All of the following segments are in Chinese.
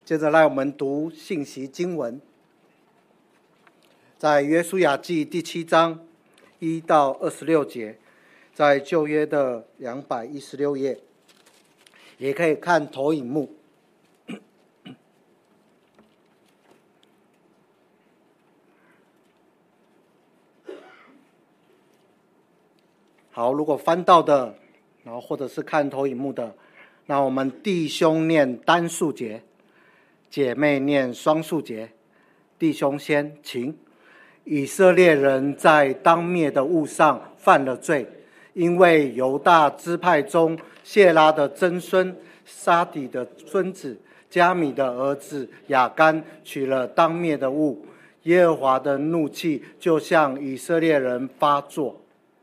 接着来我们读信息经文，在约书亚记第7章1到26节，在旧约的216页，也可以看投影幕。好，如果翻到的，然后或者是看投影幕的，那我们弟兄念单数节，姐妹念双数节。弟兄先，请。以色列人在当灭的物上犯了罪，因为犹大支派中谢拉的曾孙沙底的孙子加米的儿子亚干取了当灭的物，耶和华的怒气就向以色列人发作。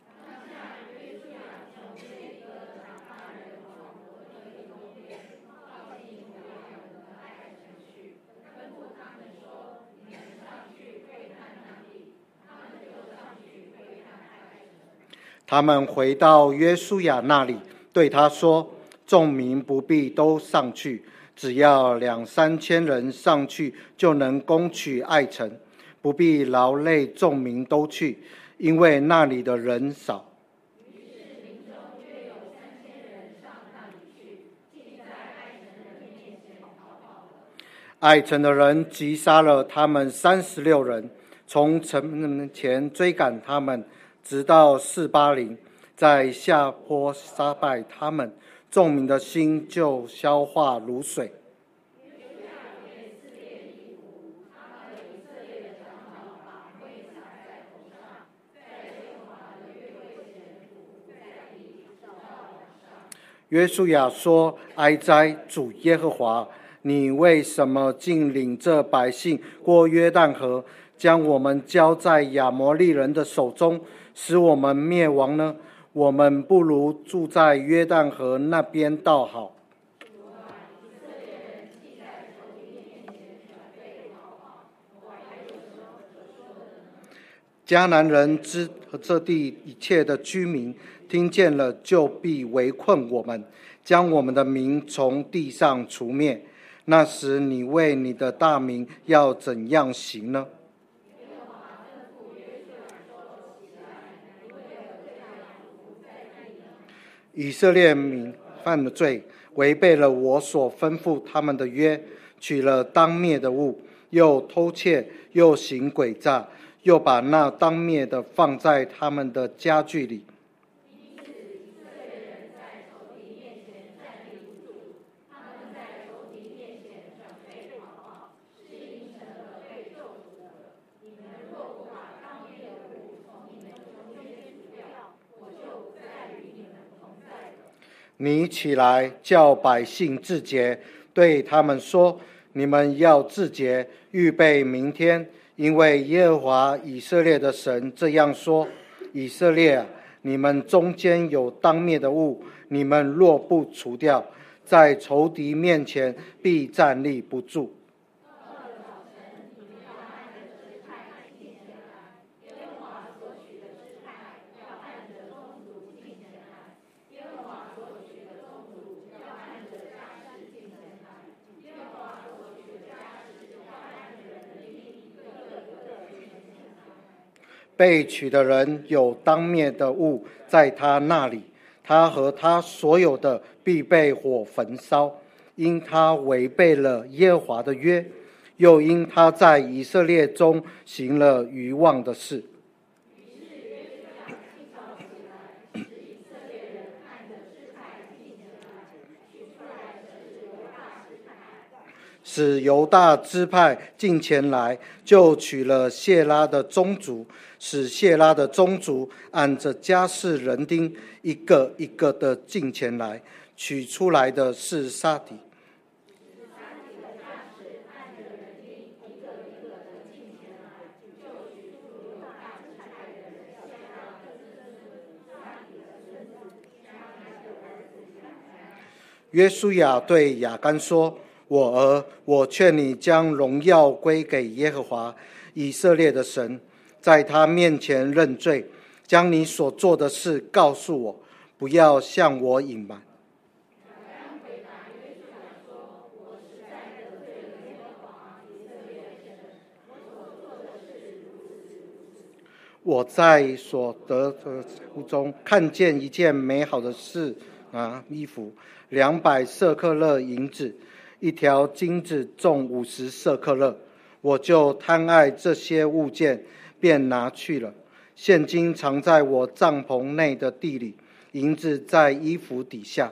他们回到约书亚那里，对他说：众民不必都上去，只要2-3千人上去，就能攻取爱城，不必劳累众民都去，因为那里的人少。 于是民中约有3000人上那里去，竟在爱城人面前逃跑了。 爱城的人击杀了他们36人，从城门前追赶他们，直到示巴陵，在下坡杀败他们，众民的心就消化如水。约书亚说：哀哉，主耶和华，你为什么竟领这百姓过约旦河，将我们交在亚摩利人的手中，使我们灭亡呢？我们不如住在约旦河那边倒好。迦南人之和这地一切的居民听见了，就必围困我们，将我们的名从地上除灭。那时你为你的大名要怎样行呢？以色列民犯了罪，违背了我所吩咐他们的约，取了当灭的物，又偷窃，又行诡诈，又把那当灭的放在他们的家具里。你起来，叫百姓自洁，对他们说：你们要自洁，预备明天，因为耶和华以色列的神这样说：以色列啊，你们中间有当灭的物，你们若不除掉，在仇敌面前必站立不住。被取的人有当灭的物在他那里，他和他所有的必被火焚烧，因他违背了耶和华的约，又因他在以色列中行了愚妄的事。使犹大支派进前来，就取了谢拉的宗族，使谢拉的宗族按着家世人丁，一个一个的进前来，取出来的是沙底。约书亚对亚干说：我儿，我劝你将荣耀归给耶和华以色列的神，在他面前认罪，将你所做的事告诉我，不要向我隐瞒。 我在所得的财物中看见一件美好的事，衣服200舍客勒银子，一条金子重50舍客勒，我就贪爱这些物件，便拿去了。现金藏在我帐篷内的地里，银子在衣服底下。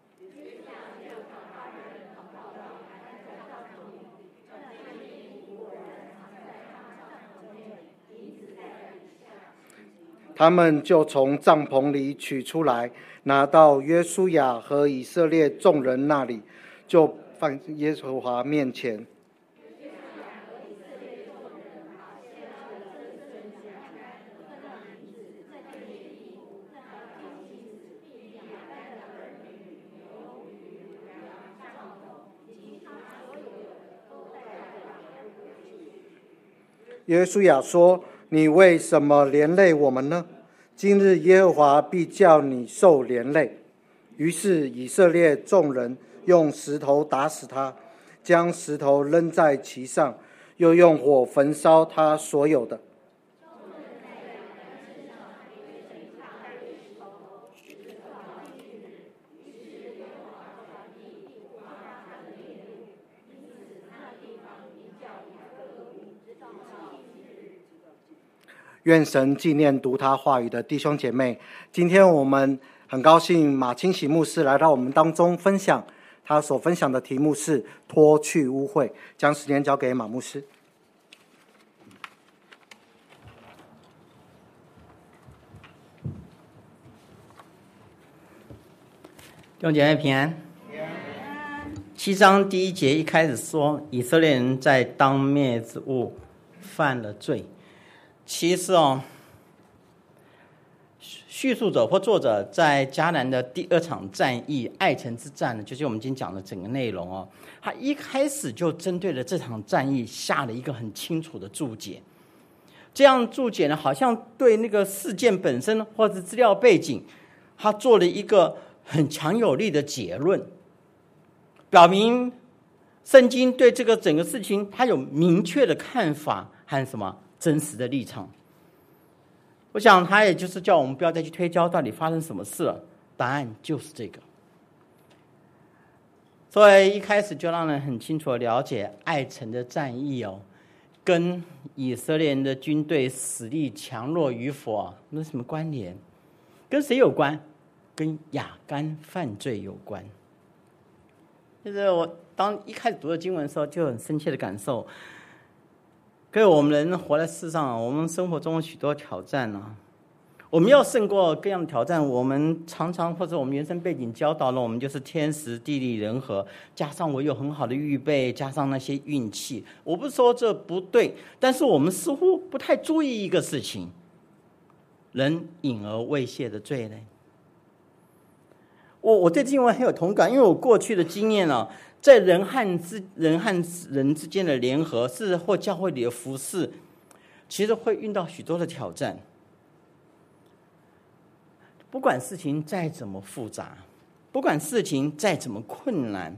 他们就从帐篷里取出来，拿到约书亚和以色列众人那里，就放耶和华面前。约书亚说：你为什么连累我们呢？今日耶和华必叫你受连累。于是以色列众人用石头打死他，将石头扔在其上，又用火焚烧他所有的。愿神纪念读他话语的弟兄姐妹。今天我们很高兴马清喜牧师来到我们当中分享，他所分享的题目是脱去污秽。将时间交给马牧师。 弟兄姐妹平安。7章第1节一开始说，以色列人在当灭之物犯了罪。其实叙述者或作者在迦南的第2场战役爱城之战呢，就是我们今天讲的整个内容他一开始就针对了这场战役下了一个很清楚的注解。这样注解呢，好像对那个事件本身或者资料背景，他做了一个很强有力的结论，表明圣经对这个整个事情它有明确的看法和什么真实的立场。我想他也就是叫我们不要再去推敲到底发生什么事了，答案就是这个。所以一开始就让人很清楚的了解爱城的战役跟以色列人的军队实力强弱与否没什么关联。跟谁有关？跟亚干犯罪有关。就是我当一开始读的经文的时候，就很深切的感受，各位，我们人活在世上，我们生活中有许多挑战我们要胜过各样的挑战，我们常常或者我们原生背景教导了我们，就是天时地利人和，加上我有很好的预备，加上那些运气。我不是说这不对，但是我们似乎不太注意一个事情，人隐而未泄的罪呢。我对经文很有同感，因为我过去的经验在人和人之间的联合，是或教会里的服事，其实会遇到许多的挑战。不管事情再怎么复杂，不管事情再怎么困难，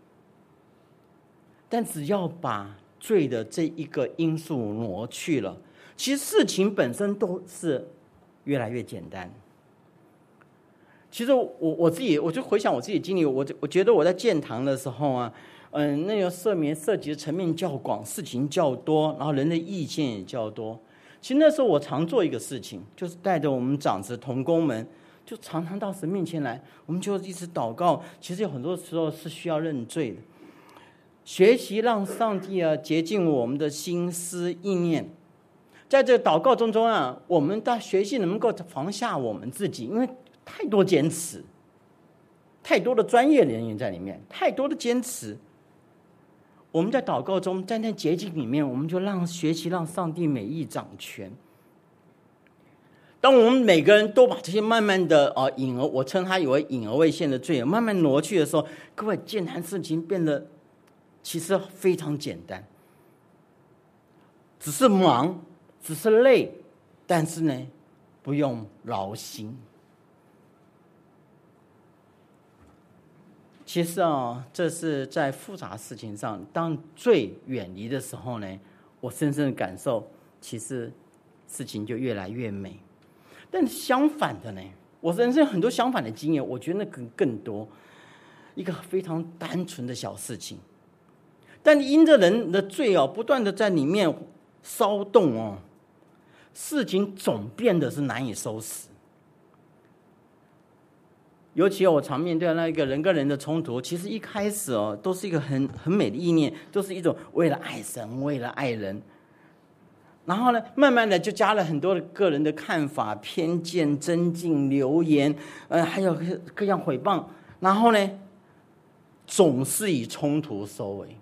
但只要把罪的这一个因素挪去了，其实事情本身都是越来越简单。其实我自己，我就回想我自己的经历，我觉得我在建堂的时候那个涉及的层面较广，事情较多，然后人的意见也较多。其实那时候我常做一个事情，就是带着我们长子同工们，就常常到神面前来，我们就一直祷告。其实有很多时候是需要认罪的，学习让上帝洁净我们的心思意念。在这个祷告中我们的学习能够放下我们自己，因为太多坚持，太多的专业人员在里面，太多的坚持。我们在祷告中，在那洁净里面，我们就学习让上帝美意掌权。当我们每个人都把这些慢慢的我称它为隐而未现的罪慢慢挪去的时候，各位，建坛事情变得其实非常简单，只是忙，只是累，但是呢，不用劳心。其实这是在复杂事情上，当罪远离的时候呢，我深深的感受，其实事情就越来越美。但相反的呢，我人生很多相反的经验，我觉得那更多，一个非常单纯的小事情，但因着人的罪不断的在里面骚动事情总变得是难以收拾。尤其我常面对那一个人跟人的冲突，其实一开始都是一个很美的意念，都是一种为了爱神，为了爱人。然后呢，慢慢的就加了很多的个人的看法、偏见、增进、流言，还有各样诽谤。然后呢，总是以冲突收尾。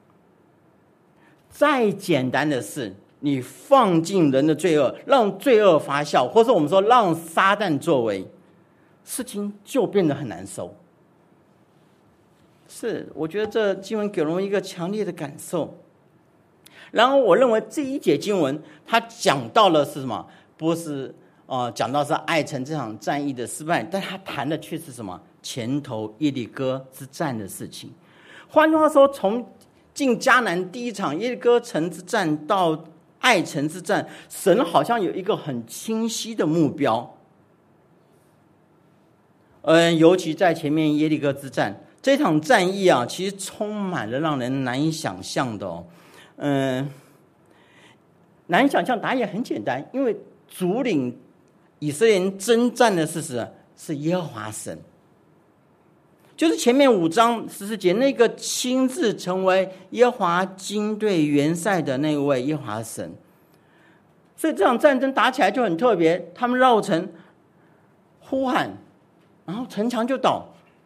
再简单的事，你放进人的罪恶，让罪恶发酵，或者我们说让撒旦作为，事情就变得很难受。是，我觉得这经文给了我一个强烈的感受。然后我认为这一节经文，它讲到了是什么？不是讲到是爱城这场战役的失败，但它谈的却是什么？前头耶利哥之战的事情。换句话说，从进迦南第一场耶利哥城之战到爱城之战，神好像有一个很清晰的目标。尤其在前面耶利哥之战这场战役其实充满了让人难以想象的难以想象，答案也很简单，因为主领以色列人征战的是耶和华神，就是前面5章14节那个亲自成为耶和华军队元帅的那位耶和华神。所以这场战争打起来就很特别，他们绕城呼喊，然后城墙就倒。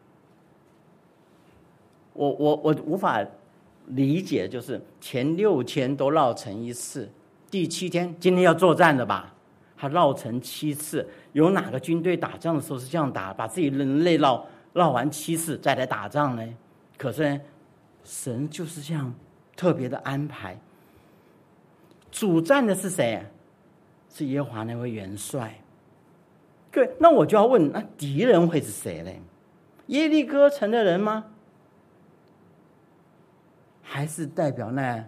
我无法理解，就是前6天都绕城1次，第7天今天要作战了吧？他绕城7次，有哪个军队打仗的时候是这样打，把自己人类绕完7次再来打仗呢？可是呢，神就是这样特别的安排。主战的是谁？是耶和华那位元帅。各位，那我就要问，那敌人会是谁呢？耶利哥城的人吗？还是代表那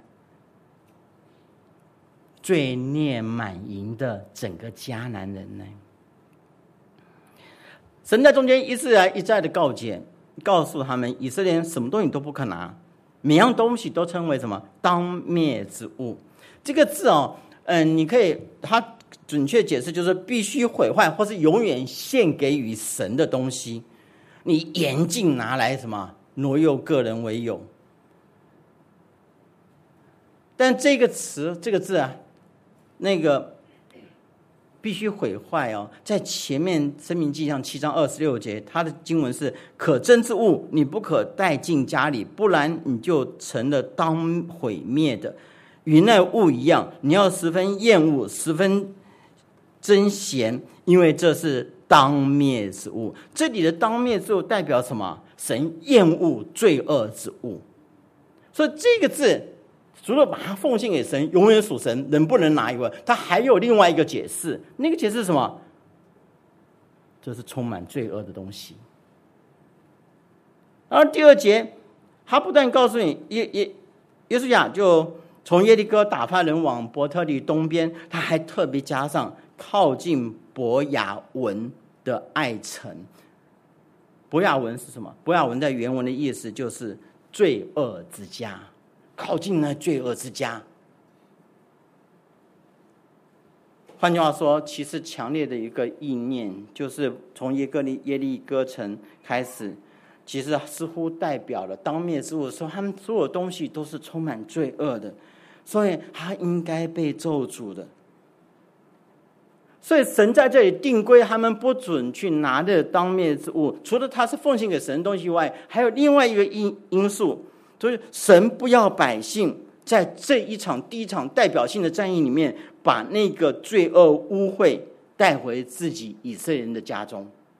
罪孽满盈的整个迦南人呢？神在中间一次来一再的告诫，告诉他们以色列人什么东西都不可拿，每样东西都称为什么？当灭之物。这个字你可以，它准确解释就是必须毁坏或是永远献给予神的东西，你严禁拿来什么挪用个人为有。但这个词这个字那个必须毁坏在前面申命记上7章26节，它的经文是可憎之物你不可带进家里，不然你就成了当毁灭的，与那物一样，你要十分厌恶，十分憎嫌，因为这是当灭之物。这里的当灭之物代表什么？神厌恶罪恶之物。所以这个字除了把它奉献给神，永远属神，人不能拿以外，它还有另外一个解释。那个解释是什么？这是充满罪恶的东西。然后第2节，他不但告诉你耶稣亚就从耶利哥打发人往伯特利东边，他还特别加上靠近伯亚文的爱城。伯亚文是什么？伯亚文在原文的意思就是罪恶之家，靠近那罪恶之家。换句话说，其实强烈的一个意念，就是从耶利哥城开始，其实似乎代表了当灭之物，说他们所有东西都是充满罪恶的，所以他应该被咒诅的。所以神在这里定规，他们不准去拿的当灭之物，除了他是奉献给神的东西以外，还有另外一个因素，就是神不要百姓在这一场第一场代表性的战役里面，把那个罪恶污秽带回自己以色列人的家中。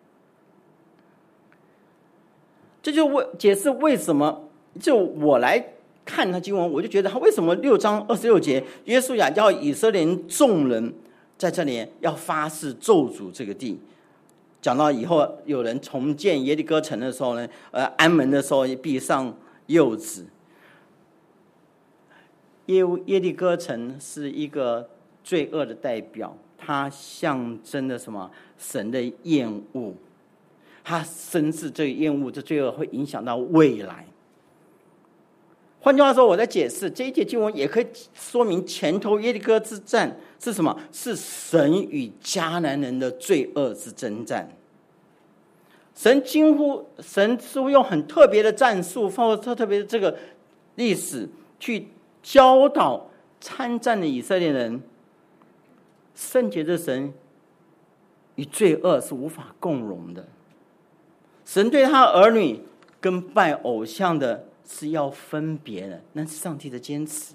这就解释为什么，就我来看他经文，我就觉得他为什么6章26节，约书亚叫以色列人众人在这里要发誓咒诅这个地。讲到以后有人重建耶利哥城的时候呢，安门的时候闭上柚子。耶利哥城是一个罪恶的代表，它象征的什么？神的厌恶，他深知这个厌恶，这罪恶会影响到未来。换句话说，我在解释这一节经文，也可以说明前头耶利哥之战是什么？是神与迦南人的罪恶之征战。神似乎用很特别的战术，或者特别的这个历史，去教导参战的以色列人，圣洁的神与罪恶是无法共融的。神对他儿女跟拜偶像的是要分别的，那是上帝的坚持。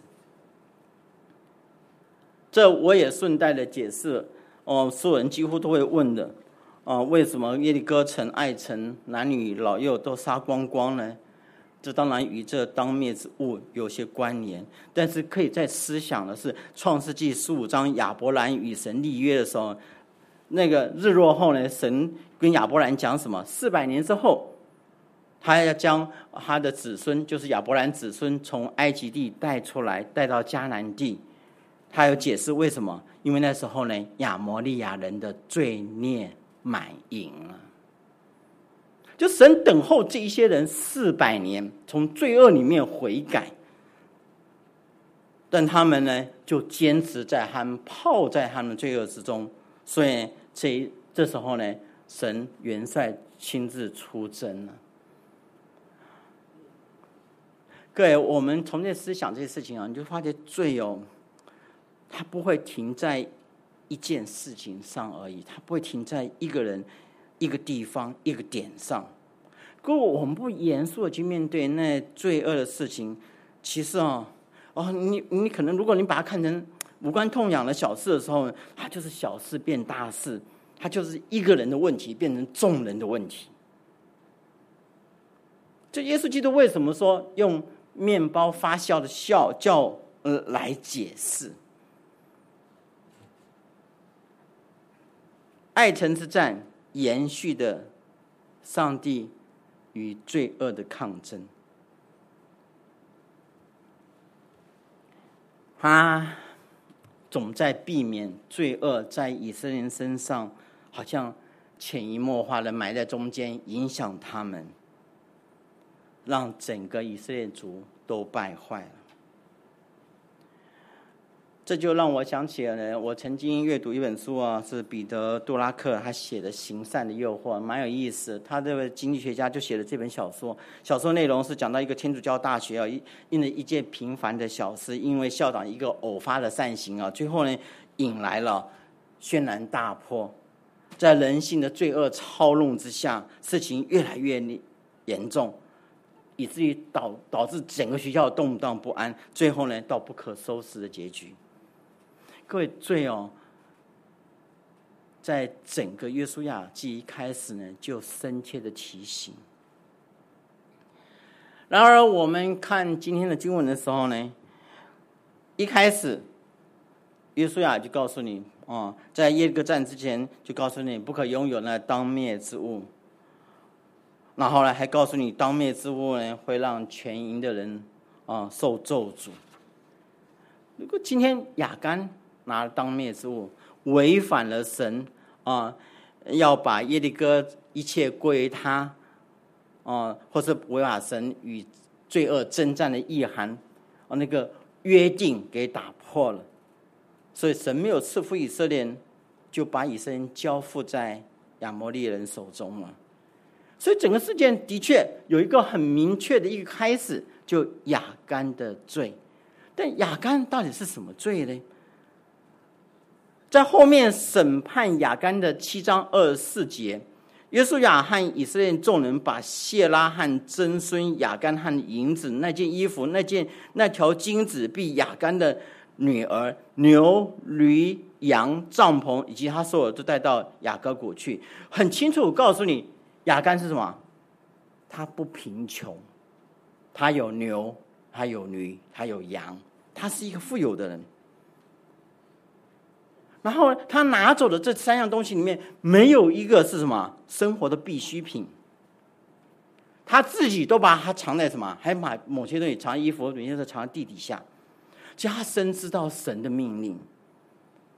这我也顺带的解释，所有人几乎都会问的，为什么耶利哥城、爱城男女老幼都杀光光呢？这当然与这当灭之物有些关联，但是可以再思想的是，创世纪15章亚伯兰与神立约的时候，那个日落后呢，神跟亚伯兰讲什么？400年之后，他要将他的子孙，就是亚伯兰子孙，从埃及地带出来，带到迦南地。他有解释为什么？因为那时候呢，亚摩利亚人的罪孽满盈了。就神等候这一些人400年，从罪恶里面悔改，但他们呢，就坚持在他们泡在他们罪恶之中，所以这时候呢，神元帅亲自出征了。各位，我们从这思想这些事情啊，你就发觉罪它不会停在一件事情上而已，它不会停在一个人、一个地方、一个点上。如果我们不严肃的去面对那罪恶的事情，其实你可能，如果你把它看成无关痛痒的小事的时候，它就是小事变大事，它就是一个人的问题变成众人的问题。这耶稣基督为什么说用面包发酵的酵来解释？爱城之战延续的上帝与罪恶的抗争，他总在避免罪恶在以色列人身上好像潜移默化的埋在中间，影响他们，让整个以色列族都败坏了。这就让我想起了我曾经阅读一本书是彼得·杜拉克他写的《行善的诱惑》，蛮有意思。他这位经济学家就写了这本小说，小说内容是讲到一个天主教大学因了一件平凡的小事，因为校长一个偶发的善行最后呢引来了轩然大波，在人性的罪恶操弄之下，事情越来越严重，以至于导致整个学校动荡不安，最后呢到不可收拾的结局。各位，罪在整个约书亚记一开始呢，就深切的提醒。然而，我们看今天的经文的时候呢，一开始约书亚就告诉你在耶利哥战之前就告诉你不可拥有那当灭之物，然后呢还告诉你当灭之物呢会让全营的人受咒诅。如果今天亚干拿了当灭之物，违反了神要把耶利哥一切归于他或是违反神与罪恶征战的意涵那个约定给打破了，所以神没有赐福以色列人，就把以色列人交付在亚摩利人手中了。所以整个事件的确有一个很明确的一个开始，就亚干的罪。但亚干到底是什么罪呢？在后面审判亚干的7章24节，约书亚和以色列众人把谢拉和曾孙亚干和银子、那件衣服、那条金子并亚干的女儿、牛、驴、羊、帐篷以及他所有都带到雅各谷去。很清楚告诉你，亚干是什么？他不贫穷，他有牛，他有驴，他有羊，他是一个富有的人。然后他拿走的这3样东西里面，没有一个是什么生活的必需品。他自己都把它藏在什么？还把某些东西藏在衣服，有些都藏在地底下。其实他深知到神的命令，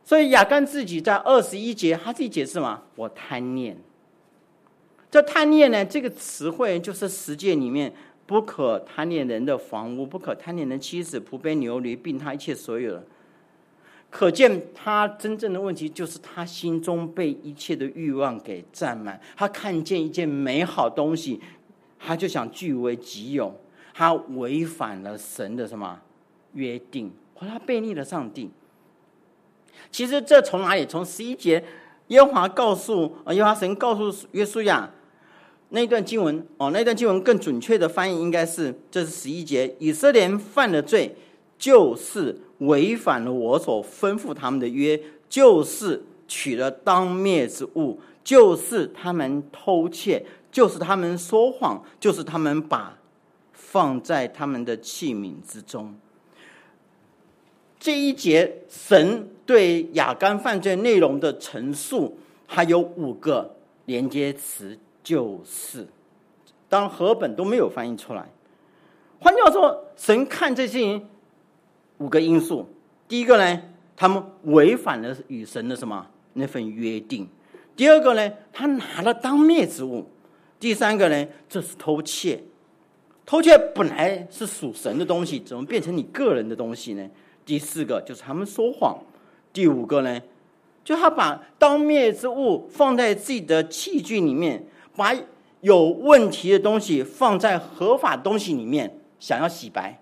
所以亚干自己在21节，他自己解释嘛，我贪念。这贪念呢，这个词汇就是十诫里面不可贪恋人的房屋，不可贪恋人妻子、仆婢、牛驴，并他一切所有的。可见他真正的问题就是他心中被一切的欲望给占满，他看见一件美好东西，他就想据为己有，他违反了神的什么约定，或他背逆了上帝。其实这从哪里？从11节，耶和华神告诉约书亚那一段经文那段经文更准确的翻译应该是，这是11节，以色列人犯了罪，就是违反了我所吩咐他们的约，就是取了当灭之物，就是他们偷窃，就是他们说谎，就是他们把放在他们的器皿之中。这一节神对亚干犯罪内容的陈述，还有5个连接词，就是当然和本都没有翻译出来。换句话说，神看这些人5个因素。第一个呢，他们违反了与神的什么那份约定；第二个呢，他拿了当灭之物；第三个呢，这是偷窃。偷窃本来是属神的东西，怎么变成你个人的东西呢？第4个就是他们说谎；第5个呢，就他把当灭之物放在自己的器具里面，把有问题的东西放在合法东西里面，想要洗白。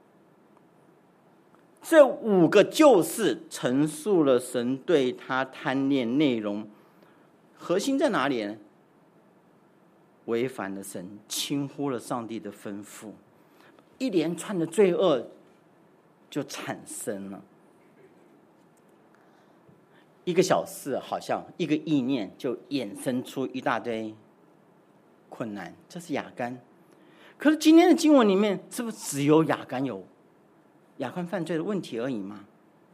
这5个就是陈述了神对他贪恋内容核心在哪里呢？违反了神，轻忽了上帝的吩咐，一连串的罪恶就产生了。一个小事，好像一个意念就衍生出一大堆困难，这是亚干。可是今天的经文里面，是不是只有亚干有亚干犯罪的问题而已吗？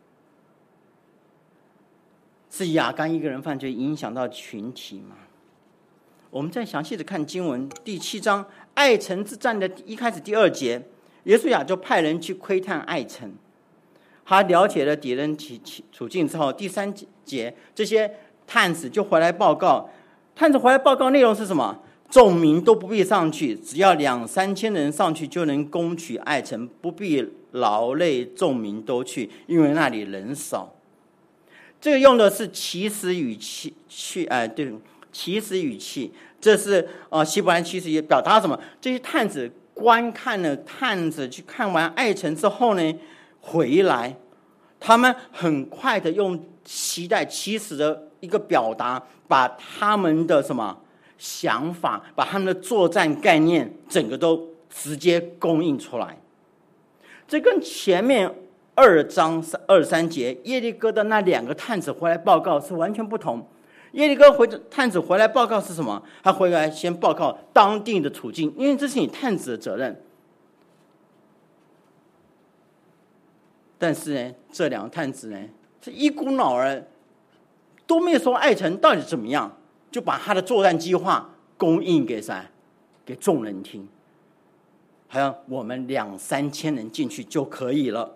是亚干一个人犯罪影响到群体吗？我们再详细的看经文第7章爱城之战的一开始第2节，耶稣亚就派人去窥探爱城，他了解了敌人处境之后，第3节这些探子就回来报告，探子回来报告内容是什么？众民都不必上去，只要2-3千人上去就能攻取爱城，不必劳累众民都去，因为那里人少。这个用的是祈使语气，对，祈使语气，这是希伯来祈使语，表达什么？这些探子去看完爱城之后呢，回来，他们很快的用期待祈使的一个表达，把他们的什么想法，把他们的作战概念，整个都直接供应出来。这跟前面2章23节耶利哥的那2个探子回来报告是完全不同。耶利哥探子回来报告是什么？他回来先报告当地的处境，因为这是你探子的责任。但是呢，这2个探子呢，是一股脑儿都没有说爱城到底怎么样，就把他的作战计划供应给谁？给众人听。好像我们2-3千人进去就可以了。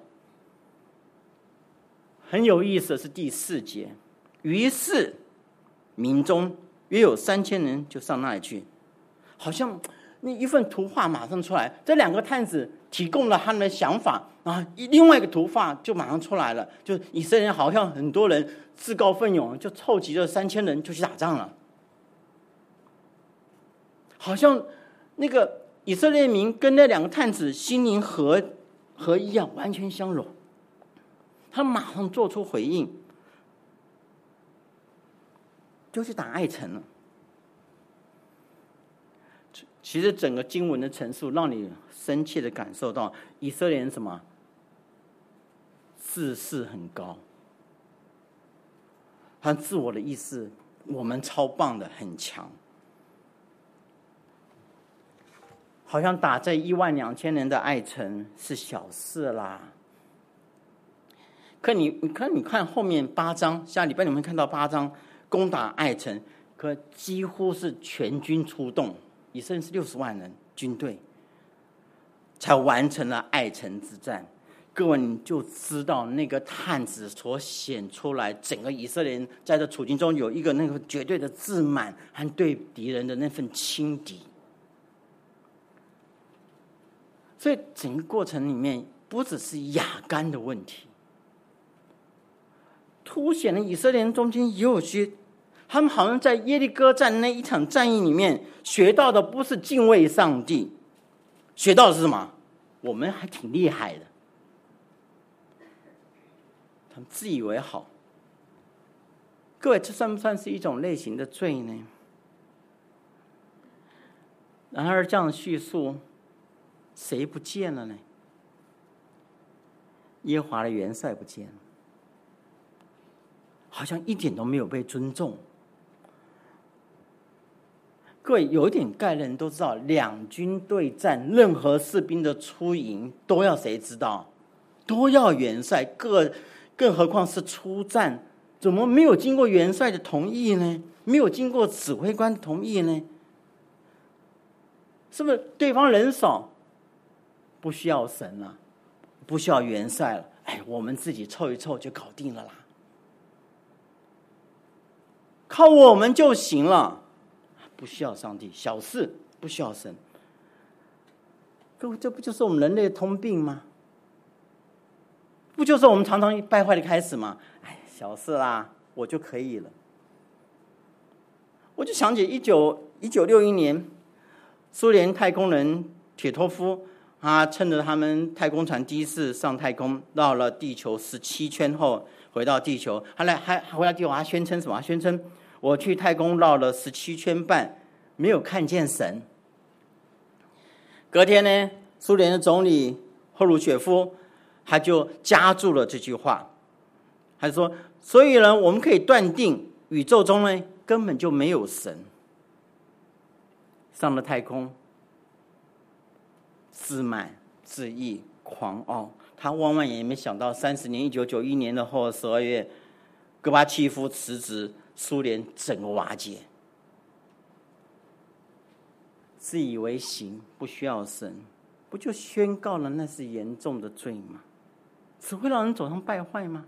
很有意思的是第4节，于是民中约有3000人就上那里去，好像那一份图画马上出来。这2个探子提供了他们的想法啊，另外一个图画就马上出来了，就以色列人好像很多人自告奋勇，就凑集了3000人就去打仗了，好像那个以色列民跟那2个探子心灵合一样，完全相融。他马上做出回应，就去打爱城了。其实整个经文的陈述，让你深切的感受到以色列人什么自视很高，他自我的意识，我们超棒的，很强。好像打这12000人的爱城是小事啦。可你看后面8章，下礼拜你们看到8章攻打爱城，可几乎是全军出动，以色列是60万人军队，才完成了爱城之战。 各位你就知道那个探子所显出来，整个以色列人在这处境中有一个那个绝对的自满和对敌人的那份轻敌。所以整个过程里面不只是亚干的问题，凸显了以色列人中间也有些，他们好像在耶利哥战那一场战役里面学到的不是敬畏上帝，学到的是什么？我们还挺厉害的，他们自以为好。各位，这算不算是一种类型的罪呢？然而这样的叙述谁不见了呢？耶和华的元帅不见了，好像一点都没有被尊重。各位有一点概念都知道，两军对战，任何士兵的出营都要谁知道？都要元帅，更何况是出战，怎么没有经过元帅的同意呢？没有经过指挥官的同意呢？是不是对方人少，不需要神了，不需要元帅了？哎，我们自己凑一凑就搞定了啦，靠我们就行了。不需要上帝，小事不需要神。各位，这不就是我们人类的通病吗？不就是我们常常败坏的开始吗？哎，小事啦，我就可以了。我就想起1961年，苏联太空人铁托夫，他趁着他们太空船第一次上太空，绕了地球17圈后回到地球，还回到地球，他宣称什么？他宣称我去太空绕了17圈半，没有看见神。隔天呢，苏联的总理赫鲁雪夫他就加注了这句话，他就说：所以呢，我们可以断定宇宙中呢根本就没有神。上了太空，自满、自义、狂傲，他万万也没想到，30年1991年的12月，戈巴契夫辞职，苏联整个瓦解。自以为行，不需要神，不就宣告了那是严重的罪吗？只会让人走上败坏吗？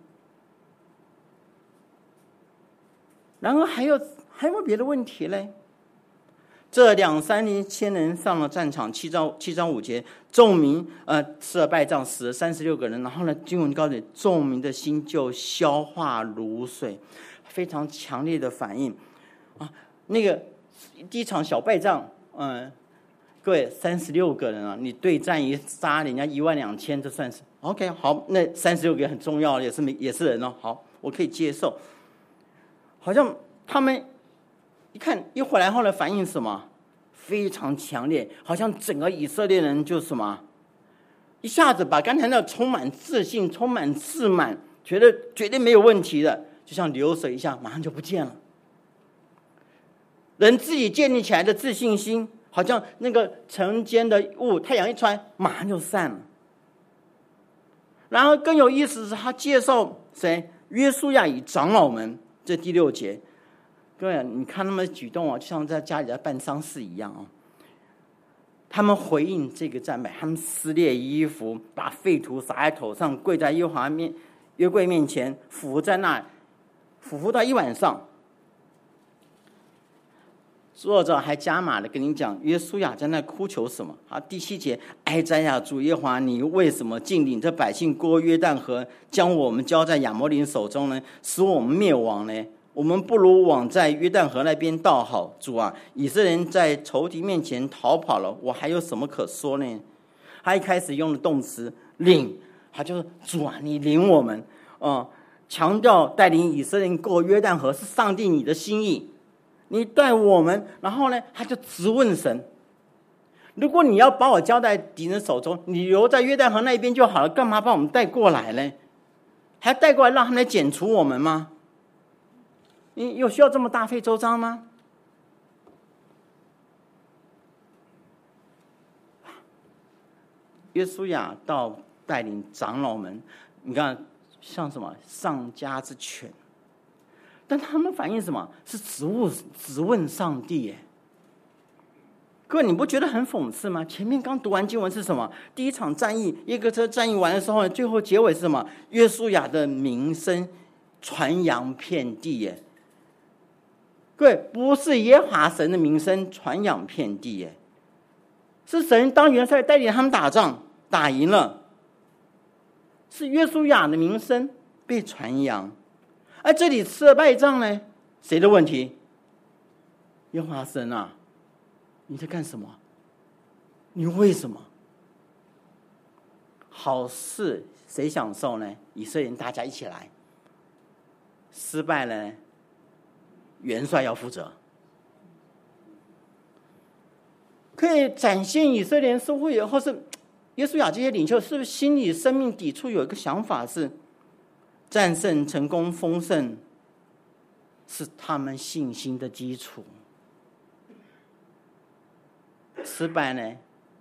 然而还有没有别的问题嘞？这2-3千人上了战场，7章5节，众民吃了败仗，死了36个人。然后呢，经文告诉你，众民的心就消化如水，非常强烈的反应啊！那个第一场小败仗，各位36个人啊，你对战一杀人家12000，这算是 OK 好。那36个很重要，也是人哦，好，我可以接受。好像他们一看一回来后的反应是什么？非常强烈，好像整个以色列人就什么，一下子把刚才那充满自信、充满自满，觉得绝对没有问题的，就像流水一下，马上就不见了。人自己建立起来的自信心，好像那个晨间的雾，太阳一出来，马上就散了。然后更有意思的是，他介绍谁？约书亚与长老们，这第6节。各位，你看他们的举动就像在家里在办丧事一样他们回应这个赞美，他们撕裂衣服，把废土撒在头上，跪在约柜面前，俯伏在那，俯伏到一晚上。作者还加码的跟你讲，约书亚在那哭求什么？第7节，哀哉呀，主耶和华，你为什么竟领这百姓过约旦河，将我们交在亚摩林手中呢？使我们灭亡呢？我们不如往在约旦河那边倒好。主啊，以色列人在仇敌面前逃跑了，我还有什么可说呢？他一开始用的动词领，他就是主啊，你领我们强调带领以色列人过约旦河是上帝你的心意，你带我们。然后呢，他就质问神，如果你要把我交在敌人手中，你留在约旦河那边就好了，干嘛把我们带过来呢？还带过来让他们来剪除我们吗？你有需要这么大费周章吗？约书亚到带领长老们，你看像什么上家之犬，但他们反应什么？是质问上帝耶。 各位，你不觉得很讽刺吗？前面刚读完经文是什么？第一场战役，耶哥车战役完的时候，最后结尾是什么？约书亚的名声传扬遍地耶。各位，不是耶和华神的名声传扬遍地耶，是神当元帅带领他们打仗，打赢了，是约书亚的名声被传扬。而这里吃了败仗呢，谁的问题？耶和华神啊，你在干什么？你为什么？好事谁享受呢？以色列人大家一起来。失败了呢，元帅要负责。可以展现以色列人似乎也或是约书亚这些领袖，是不是心里生命抵触有一个想法是，战胜成功丰盛是他们信心的基础，失败呢？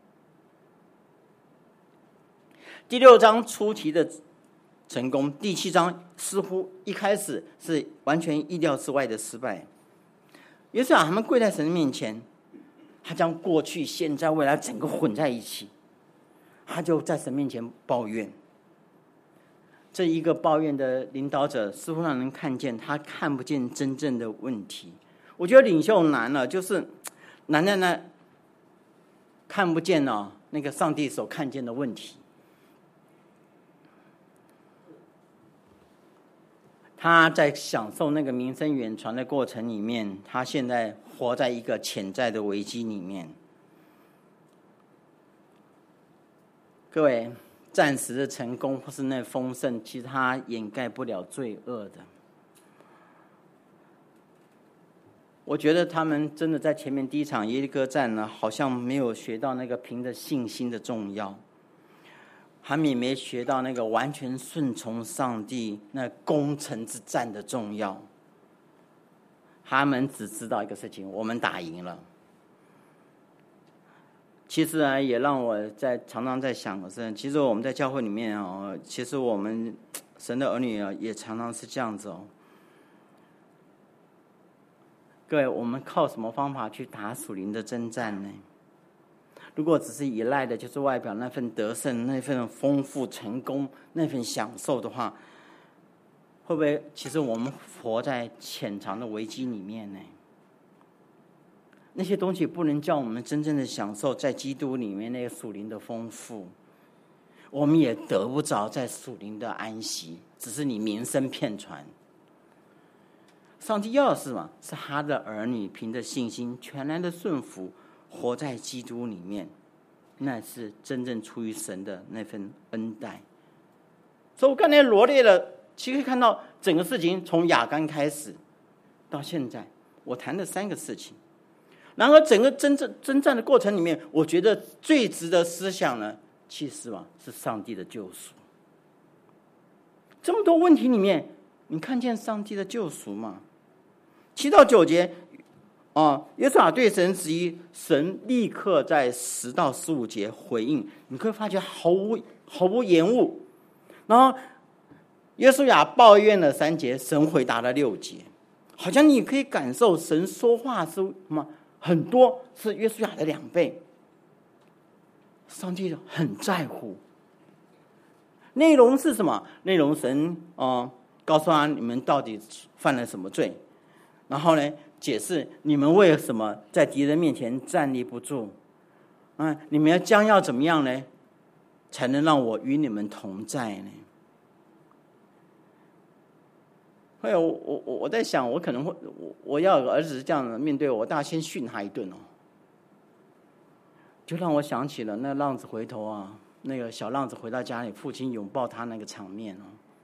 第6章初期的成功，第7章似乎一开始是完全意料之外的失败。约书亚他们跪在神的面前，他将过去、现在、未来整个混在一起，他就在神面前抱怨。这一个抱怨的领导者，似乎让人看见他看不见真正的问题。我觉得领袖难了，就是难在那看不见那个上帝所看见的问题。他在享受那个名声远传的过程里面，他现在活在一个潜在的危机里面。各位，暂时的成功或是那丰盛，其实它掩盖不了罪恶的。我觉得他们真的在前面第一场耶利哥战呢，好像没有学到那个凭着信心的重要。他们也没学到那个完全顺从上帝那攻城之战的重要。他们只知道一个事情：我们打赢了。其实呢，也让我常常在想的是，其实我们在教会里面其实我们神的儿女也常常是这样子各位，我们靠什么方法去打属灵的征战呢？如果只是依赖的就是外表那份得胜、那份丰富成功、那份享受的话，会不会其实我们活在潜藏的危机里面呢？那些东西不能叫我们真正的享受在基督里面那个属灵的丰富，我们也得不着在属灵的安息，只是你名声遍传。上帝要的是什么？是他的儿女凭着信心全然的顺服，活在基督里面，那是真正出于神的那份恩待。所以我刚才罗列了，其实可以看到整个事情从亚干开始到现在，我谈的3个事情。然而整个征战的过程里面，我觉得最值得思想呢，其实是上帝的救赎。这么多问题里面，你看见上帝的救赎吗？7到9节约书亚对神质疑，神立刻在10到15节回应，你会发觉毫无延误。然后约书亚抱怨了3节，神回答了6节，好像你可以感受神说话是什么，很多是约书亚的2倍。上帝很在乎。内容是什么？内容神告诉他你们到底犯了什么罪，然后呢解释你们为什么在敌人面前站立不住，你们将要怎么样呢，才能让我与你们同在呢？后来我在想，我可能会我要有个儿子这样的面对我，大家先训他一顿就让我想起了那浪子回头那个小浪子回到家里，父亲拥抱他那个场面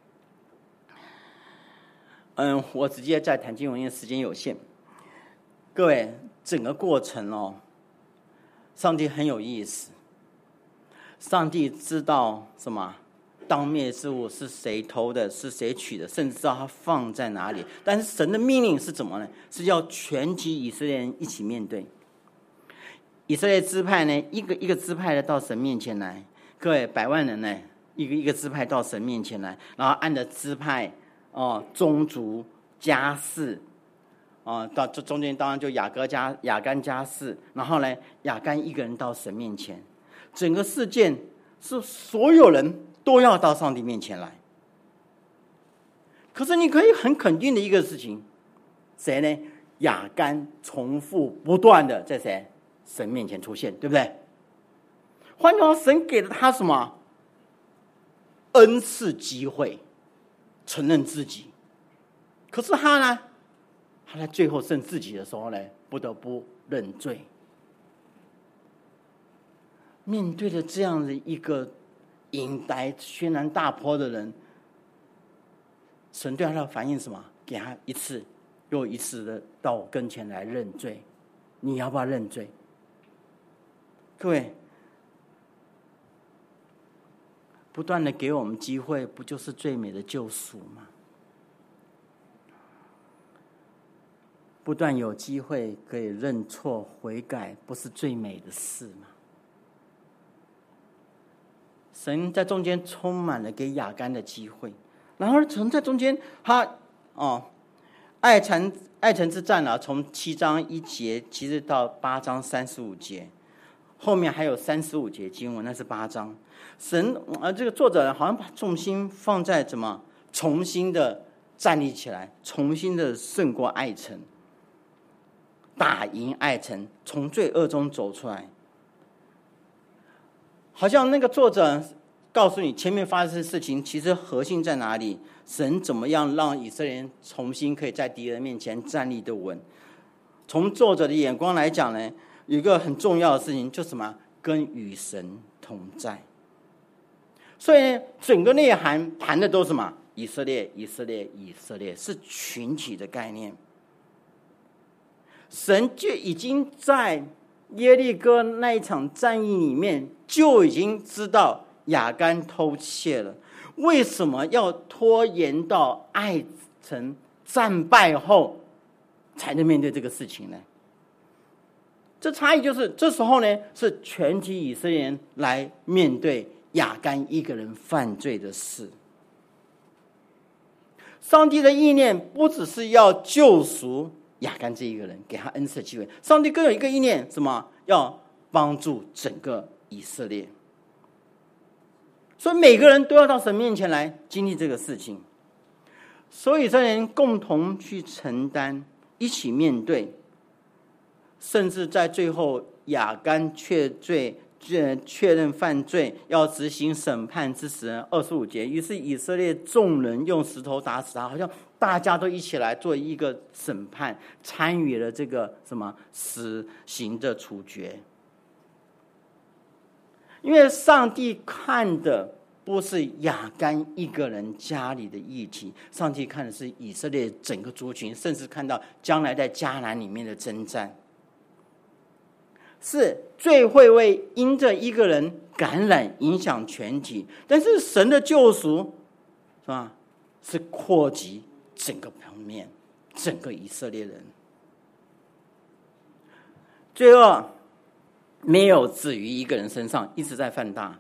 我直接在谈经文，因为时间有限。各位，整个过程上帝很有意思。上帝知道什么？当灭之物是谁偷的，是谁取的，甚至知道它放在哪里。但是神的命令是怎么呢？是要全体以色列人一起面对。以色列支派呢，一个一个支派的到神面前来。各位100万人呢，一个一个支派到神面前来，然后按着支派宗族家世到这中间当然就亚干家事，然后呢，亚干一个人到神面前，整个事件是所有人都要到上帝面前来。可是你可以很肯定的一个事情，谁呢？亚干重复不断的在神面前出现，对不对？换句话说，神给了他什么？恩赐机会，承认自己。可是他呢？他在最后剩自己的时候呢，不得不认罪。面对着这样的一个引来轩然大波的人，神对他的反应是什么？给他一次又一次的到我跟前来认罪。你要不要认罪？各位，不断的给我们机会，不就是最美的救赎吗？不断有机会可以认错悔改，不是最美的事吗？神在中间充满了给亚干的机会，然后神在中间，他爱城之战从7章1节其实到8章35节，后面还有35节经文，那是8章。神这个作者好像把重心放在怎么重新的站立起来，重新的胜过爱城，打赢爱城，从罪恶中走出来。好像那个作者告诉你前面发生的事情其实核心在哪里，神怎么样让以色列人重新可以在敌人面前站立得稳。从作者的眼光来讲呢，有一个很重要的事情，就是什么？跟与神同在。所以呢，整个内涵谈的都是什么？以色列，以色列，以色列，是群体的概念。神就已经在耶利哥那一场战役里面就已经知道亚干偷窃了，为什么要拖延到爱城战败后才能面对这个事情呢？这差异就是这时候呢，是全体以色列人来面对亚干一个人犯罪的事。上帝的意念不只是要救赎亚干这一个人，给他恩赐的机会，上帝更有一个意念，什么？要帮助整个以色列。所以每个人都要到神面前来经历这个事情，所以以色列人共同去承担，一起面对，甚至在最后亚干确认犯罪，要执行审判之时，25节，于是以色列众人用石头打死他，好像大家都一起来做一个审判，参与了这个什么死刑的处决。因为上帝看的不是亚干一个人家里的议题，上帝看的是以色列整个族群，甚至看到将来在迦南里面的征战。是最会为因着一个人感染影响全体，但是神的救赎是吧？是扩及整个层面，整个以色列人。罪恶没有止于一个人身上，一直在放大。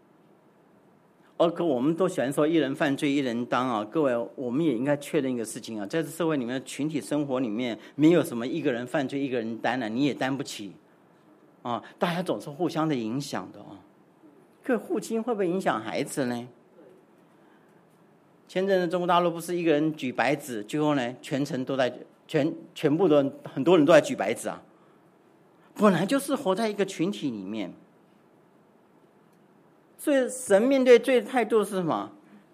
可我们都喜欢说一人犯罪一人当啊，各位，我们也应该确认一个事情啊，在这社会里面，群体生活里面，没有什么一个人犯罪一个人担了，你也担不起。大家总是互相的影响的可父亲会不会影响孩子呢？前阵子中国大陆不是一个人举白纸，最后呢，全程都在全部的很多人都在举白纸啊。本来就是活在一个群体里面，所以神面对罪的态度是什么？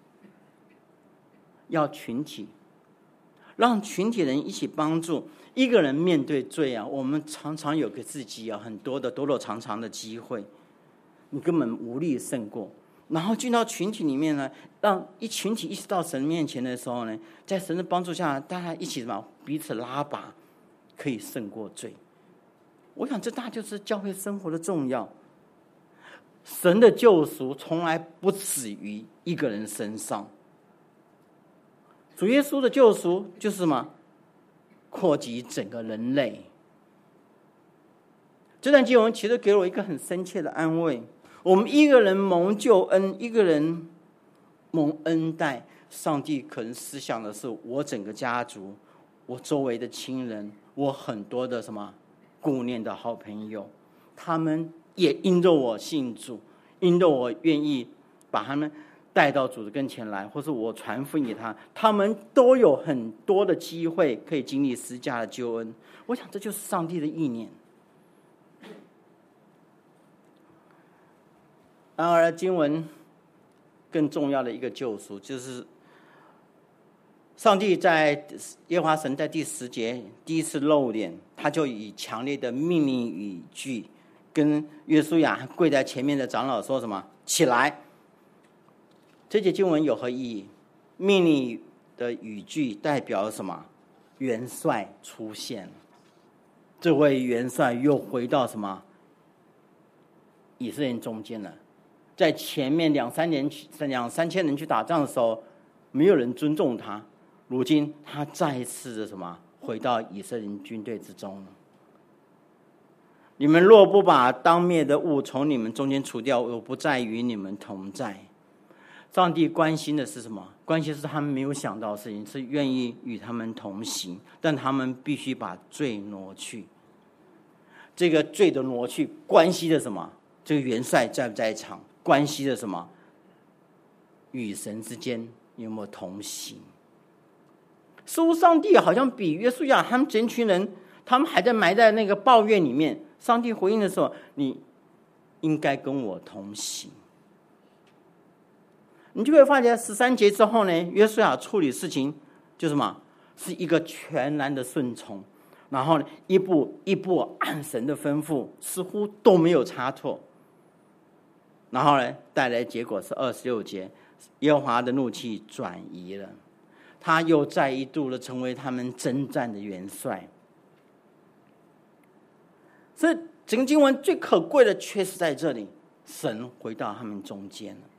要群体，让群体人一起帮助。一个人面对罪我们常常有给自己很多的躲躲藏藏的机会，你根本无力胜过。然后进到群体里面呢，让一群体一起到神面前的时候呢，在神的帮助下，大家一起什么？彼此拉拔，可以胜过罪。我想这大就是教会生活的重要。神的救赎从来不止于一个人身上，主耶稣的救赎就是什么？扩及整个人类。这段经文其实给我一个很深切的安慰。我们一个人蒙救恩，一个人蒙恩待，上帝可能思想的是我整个家族， 我周围的亲人，我很多的什么顾念的好朋友，他们也因着我信主，因着我愿意把他们带到主的跟前来，或是我传福音给他，他们都有很多的机会可以经历十字架的救恩。我想这就是上帝的意念。然而经文更重要的一个救赎，就是上帝在耶和华神在第10节第一次露脸，他就以强烈的命令语句跟约书亚跪在前面的长老说什么？起来！这节经文有何意义？命令的语句代表什么？元帅出现了，这位元帅又回到什么？以色列人中间了。在前面两三千人去打仗的时候，没有人尊重他。如今他再一次的什么？回到以色列人军队之中了。你们若不把当灭的物从你们中间除掉，我不再与你们同在。上帝关心的是什么？关心是他们没有想到的事情，是愿意与他们同行，但他们必须把罪挪去。这个罪的挪去，关系的什么？这个元帅在不在场？关系的什么？与神之间有没有同行？似乎上帝好像比约书亚他们这群人，他们还在埋在那个抱怨里面。上帝回应的时候，你应该跟我同行。你就会发现13节之后呢，约书亚处理事情就什么？是一个全然的顺从，然后呢，一步一步按神的吩咐，似乎都没有差错。然后呢，带来结果是26节，耶和华的怒气转移了，他又再一度的成为他们征战的元帅。所以整个经文最可贵的却是在这里，神回到他们中间了，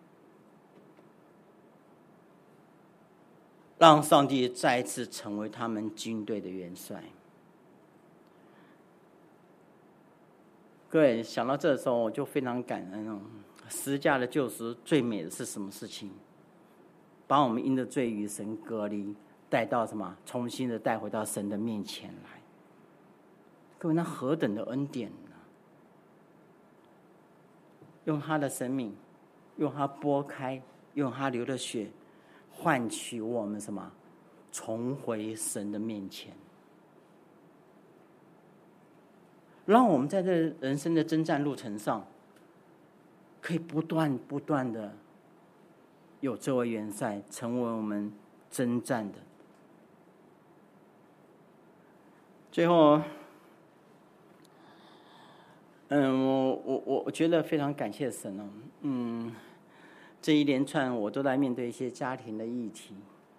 让上帝再一次成为他们军队的元帅。各位想到这时候，我就非常感恩哦。十字架的救赎最美的是什么事情？把我们因着罪与神隔离，带到什么？重新的带回到神的面前来。各位，那何等的恩典呢？用他的生命，用他剥开，用他流的血，换取我们什么？重回神的面前。让我们在这人生的征战路程上，可以不断的有这位元帅成为我们征战的。最后，我觉得非常感谢神哦，这一连串我都在面对一些家庭的议题。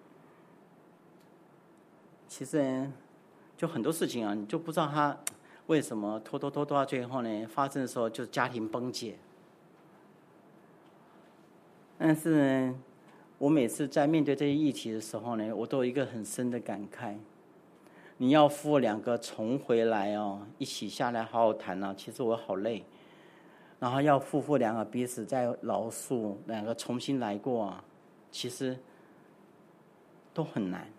其实就很多事情啊，你就不知道他为什么拖到最后呢？发生的时候就家庭崩解。但是呢，我每次在面对这些议题的时候呢，我都有一个很深的感慨。你要夫两个重回来哦，一起下来好好谈啊，其实我好累。然后要夫妇两个彼此再饶恕，两个重新来过啊，其实都很难。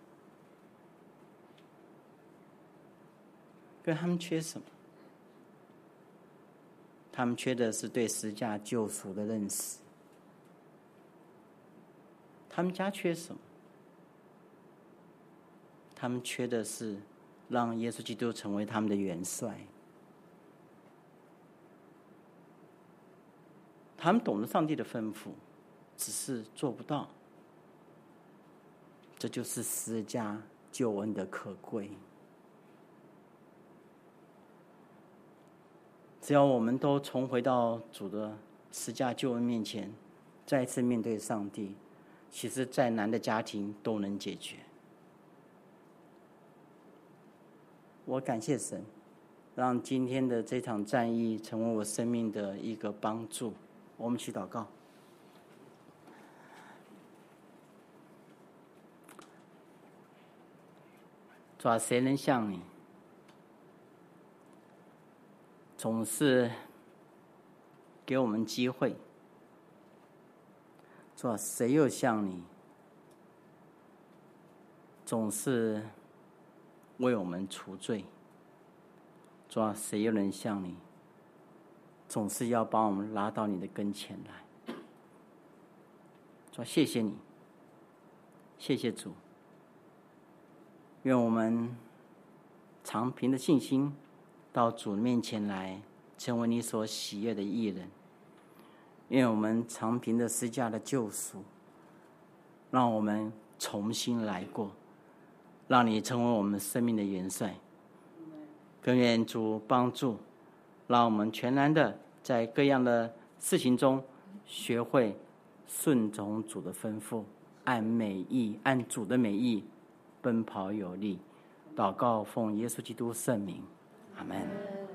可他们缺什么？他们缺的是对十字架救赎的认识。他们家缺什么？他们缺的是让耶稣基督成为他们的元帅。他们懂得上帝的吩咐，只是做不到。这就是十字架救恩的可贵。只要我们都重回到主的十字架救恩面前，再一次面对上帝，其实再难的家庭都能解决。我感谢神，让今天的这场战役成为我生命的一个帮助。我们去祷告。主啊，谁能像你，总是给我们机会？主啊，谁又像你，总是为我们除罪。主啊，谁又能像你，总是要把我们拉到你的跟前来。主啊，谢谢你，谢谢主。愿我们常凭着信心到主面前来，成为你所喜悦的义人。愿我们常凭着十架的救赎，让我们重新来过，让你成为我们生命的元帅。更愿主帮助，让我们全然的在各样的事情中学会顺从主的吩咐，按主的美意奔跑有力。祷告奉耶稣基督圣名，阿们。